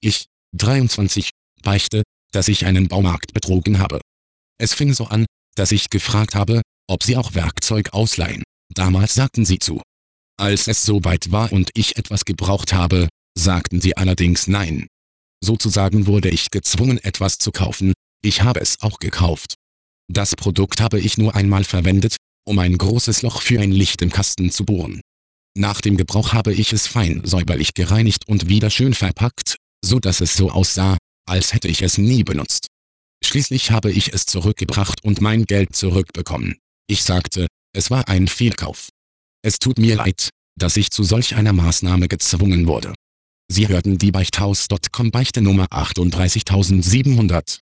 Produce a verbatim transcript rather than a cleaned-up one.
Ich, dreiundzwanzig, beichte, dass ich einen Baumarkt betrogen habe. Es fing so an, dass ich gefragt habe, ob sie auch Werkzeug ausleihen. Damals sagten sie zu. Als es soweit war und ich etwas gebraucht habe, sagten sie allerdings nein. Sozusagen wurde ich gezwungen, etwas zu kaufen, ich habe es auch gekauft. Das Produkt habe ich nur einmal verwendet, um ein großes Loch für ein Licht im Kasten zu bohren. Nach dem Gebrauch habe ich es fein säuberlich gereinigt und wieder schön verpackt, so dass es so aussah, als hätte ich es nie benutzt. Schließlich habe ich es zurückgebracht und mein Geld zurückbekommen. Ich sagte, es war ein Fehlkauf. Es tut mir leid, dass ich zu solch einer Maßnahme gezwungen wurde. Sie hörten die Beichthaus Punkt com Beichte Nummer achtunddreißigtausendsiebenhundert.